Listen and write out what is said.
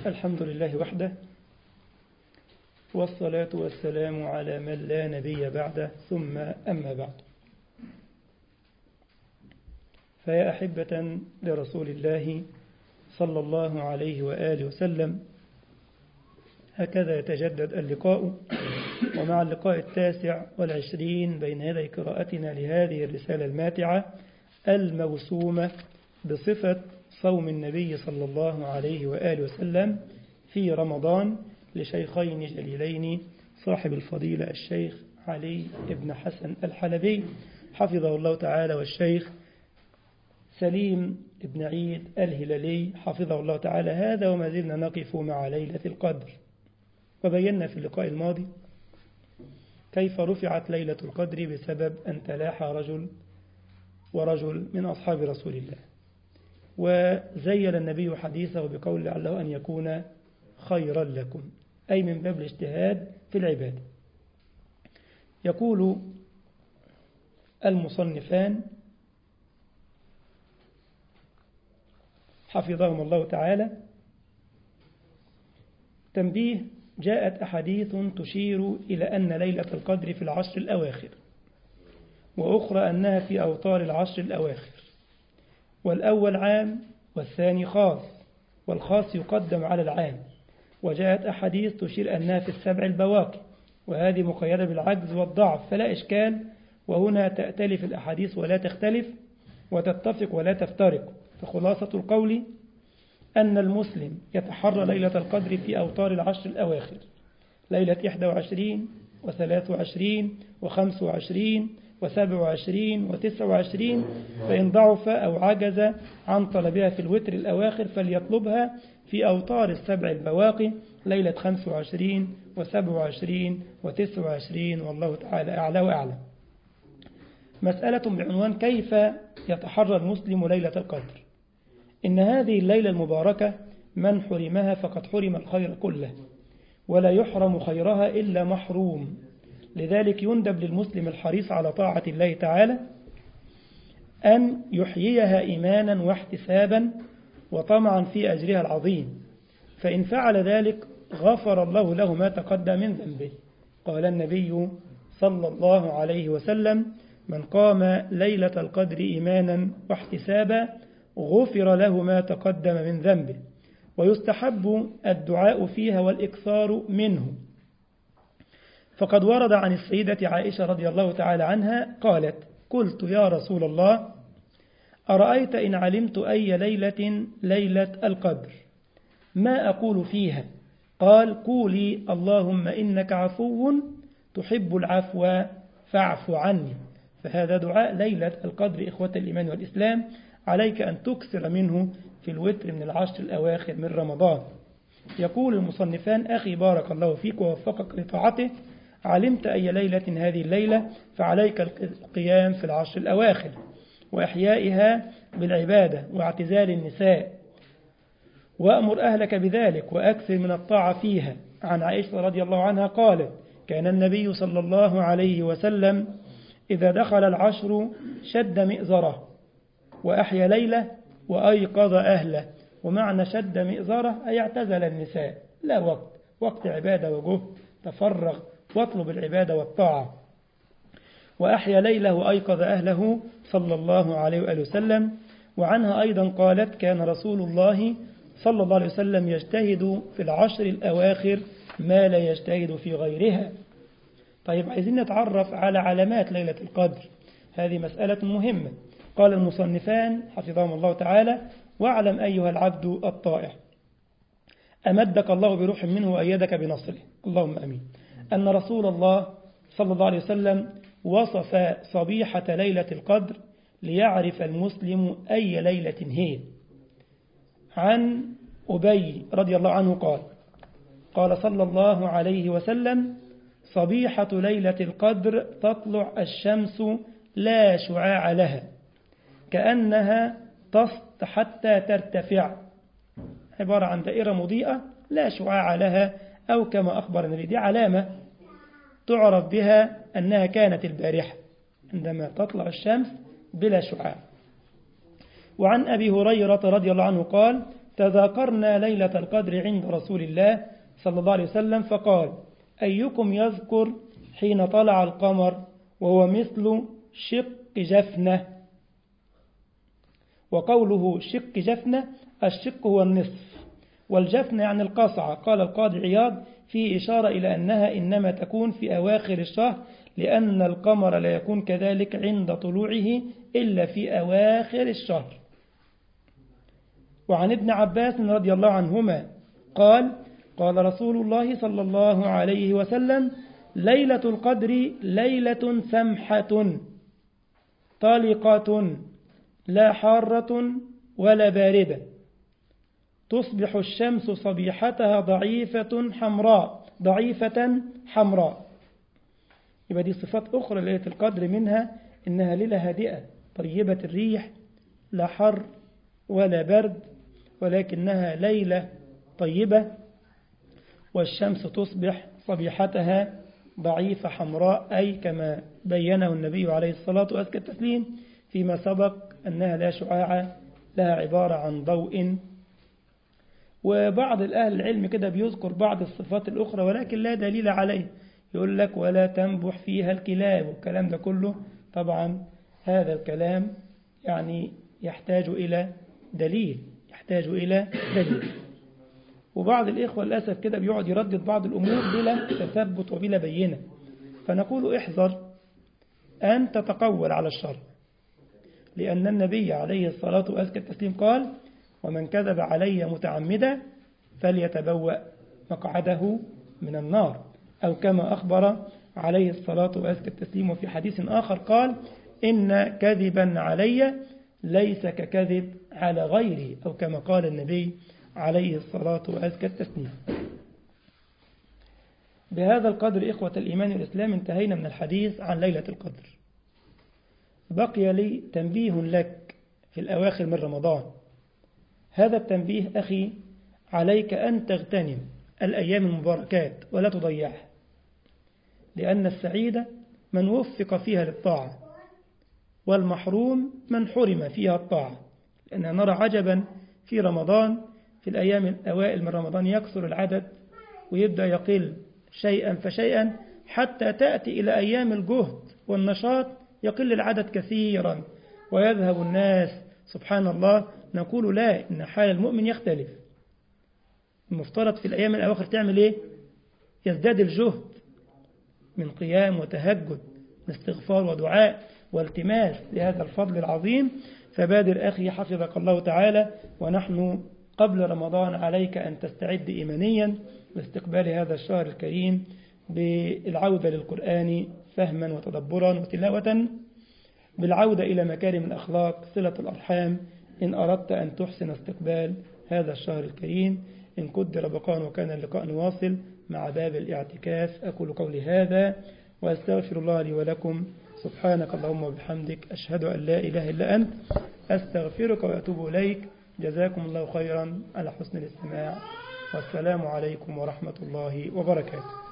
الحمد لله وحده، والصلاة والسلام على من لا نبي بعده، ثم أما بعد. فيا أحبة لرسول الله صلى الله عليه وآله وسلم، هكذا يتجدد اللقاء، ومع اللقاء 29 بين يدي قراءتنا لهذه الرسالة الماتعة الموسومة بصفة صوم النبي صلى الله عليه وآله وسلم في رمضان لشيخين جليلين، صاحب الفضيلة الشيخ علي بن حسن الحلبي حفظه الله تعالى، والشيخ سليم بن عيد الهلالي حفظه الله تعالى. هذا وما زلنا نقف مع ليلة القدر، وبينا في اللقاء الماضي كيف رفعت ليلة القدر بسبب أن تلاحى رجل ورجل من أصحاب رسول الله، وزين النبي حديثه بقول لعله أن يكون خيرا لكم، أي من باب الاجتهاد في العبادة. يقول المصنفان حفظهم الله تعالى: تنبيه: جاءت أحاديث تشير إلى أن ليلة القدر في العشر الأواخر، وأخرى أنها في أوتار العشر الأواخر، والأول عام والثاني خاص، والخاص يقدم على العام. وجاءت أحاديث تشير أنها في السبع البواقي، وهذه مقيدة بالعجز والضعف فلا إشكال. وهنا تأتلف الأحاديث ولا تختلف، وتتفق ولا تفترق. فخلاصة القول أن المسلم يتحرى ليلة القدر في أوتار العشر الأواخر، ليلة 21 و23 و25 و27 و29، فإن ضعف أو عجز عن طلبها في الوتر الأواخر فليطلبها في أوتار السبع البواقي، ليلة 25 و27 و29، والله تعالى أعلى وأعلم. مسألة بعنوان: كيف يتحرى المسلم ليلة القدر؟ إن هذه الليلة المباركة من حرمها فقد حرم الخير كله، ولا يحرم خيرها إلا محروم. لذلك يندب للمسلم الحريص على طاعة الله تعالى أن يحييها إيمانا واحتسابا وطمعا في أجرها العظيم، فإن فعل ذلك غفر الله له ما تقدم من ذنبه. قال النبي صلى الله عليه وسلم: من قام ليلة القدر إيمانا واحتسابا غفر له ما تقدم من ذنبه. ويستحب الدعاء فيها والإكثار منه، فقد ورد عن السيدة عائشة رضي الله تعالى عنها قالت: قلت يا رسول الله، أرأيت إن علمت أي ليلة ليلة القدر ما أقول فيها؟ قال: قولي اللهم إنك عفو تحب العفو فاعف عني. فهذا دعاء ليلة القدر إخوة الإيمان والإسلام، عليك أن تكثر منه في الوتر من العشر الأواخر من رمضان. يقول المصنفان: أخي بارك الله فيك ووفقك لطاعته، علمت أي ليلة هذه الليلة فعليك القيام في العشر الأواخر وإحيائها بالعبادة واعتزال النساء، وأمر أهلك بذلك وأكثر من الطاعة فيها. عن عائشة رضي الله عنها قالت: كان النبي صلى الله عليه وسلم إذا دخل العشر شد مئزره وأحيا ليلة وأيقظ أهله. ومعنى شد مئزره أي اعتزل النساء، لا وقت عبادة وجهد، تفرغ واطلب العبادة والطاعة. وأحيا ليلة وأيقظ أهله صلى الله عليه وآله وسلم. وعنها أيضا قالت: كان رسول الله صلى الله عليه وسلم يجتهد في العشر الأواخر ما لا يجتهد في غيرها. طيب، عايزين نتعرف على علامات ليلة القدر، هذه مسألة مهمة. قال المصنفان حفظهم الله تعالى: واعلم أيها العبد الطائع أمدك الله بروح منه وأيدك بنصره، اللهم أمين، أن رسول الله صلى الله عليه وسلم وصف صبيحة ليلة القدر ليعرف المسلم أي ليلة هي. عن أبي رضي الله عنه قال صلى الله عليه وسلم: صبيحة ليلة القدر تطلع الشمس لا شعاع لها كأنها تسط حتى ترتفع، عبارة عن دائرة مضيئة لا شعاع لها، أو كما أخبر النبي دي علامة تعرف بها أنها كانت البارحة عندما تطلع الشمس بلا شعاع. وعن أبي هريرة رضي الله عنه قال: تذاكرنا ليلة القدر عند رسول الله صلى الله عليه وسلم فقال: أيكم يذكر حين طلع القمر وهو مثل شق جفنة؟ وقوله شق جفنة، الشق هو النصف، والجفنة يعني القصعة. قال القاضي عياض فيه إشارة إلى أنها إنما تكون في أواخر الشهر، لأن القمر لا يكون كذلك عند طلوعه إلا في أواخر الشهر. وعن ابن عباس رضي الله عنهما قال: قال رسول الله صلى الله عليه وسلم: ليلة القدر ليلة سمحة طلقة لا حارة ولا باردة، تصبح الشمس صبيحتها ضعيفة حمراء. يبقى دي صفات أخرى ليلة القدر، منها إنها ليلة هادئة طيبة الريح، لا حر ولا برد، ولكنها ليلة طيبة، والشمس تصبح صبيحتها ضعيفة حمراء، أي كما بينه النبي عليه الصلاة والتسليم فيما سبق أنها لا شعاع لها، عبارة عن ضوء. وبعض الأهل العلم كده بيذكر بعض الصفات الأخرى ولكن لا دليل عليه، يقول لك ولا تنبح فيها الكلاب، والكلام ده كله طبعا هذا الكلام يعني يحتاج إلى دليل. وبعض الإخوة للأسف كده بيقعد يردد بعض الأمور بلا تثبت وبلا بينة، فنقول احذر أن تتقول على الشر، لأن النبي عليه الصلاة والتسليم قال: ومن كذب علي متعمدا فليتبوأ مقعده من النار، أو كما أخبر عليه الصلاة والتسليم. وفي حديث آخر قال: إن كذبا علي ليس ككذب على غيري، أو كما قال النبي عليه الصلاة والتسليم. بهذا القدر إخوة الإيمان والإسلام انتهينا من الحديث عن ليلة القدر. بقي لي تنبيه لك في الأواخر من رمضان. هذا التنبيه أخي عليك أن تغتنم الأيام المباركات ولا تضيعها، لأن السعيد من وفق فيها للطاعة، والمحروم من حرم فيها الطاعة. لأننا نرى عجبا في رمضان، في الأيام الأوائل من رمضان يكثر العدد ويبدأ يقل شيئا فشيئا، حتى تأتي إلى أيام الجهد والنشاط يقل العدد كثيرا ويذهب الناس. سبحان الله، نقول لا، إن حال المؤمن يختلف. المفترض في الأيام الأواخر تعمل إيه؟ يزداد الجهد من قيام وتهجد، من استغفار ودعاء والتماس لهذا الفضل العظيم. فبادر أخي حفظك الله تعالى، ونحن قبل رمضان عليك أن تستعد إيمانيا لاستقبال هذا الشهر الكريم بالعودة للقرآن فهما وتدبرا وتلاوة، بالعودة إلى مكارم الأخلاق، صلة الأرحام، إن أردت أن تحسن استقبال هذا الشهر الكريم. إن قدر بقاء وكان اللقاء واصل مع باب الاعتكاف. أقول قولي هذا وأستغفر الله لي ولكم. سبحانك اللهم وبحمدك، أشهد أن لا إله إلا أنت، أستغفرك وأتوب إليك. جزاكم الله خيرا على حسن الاستماع، والسلام عليكم ورحمة الله وبركاته.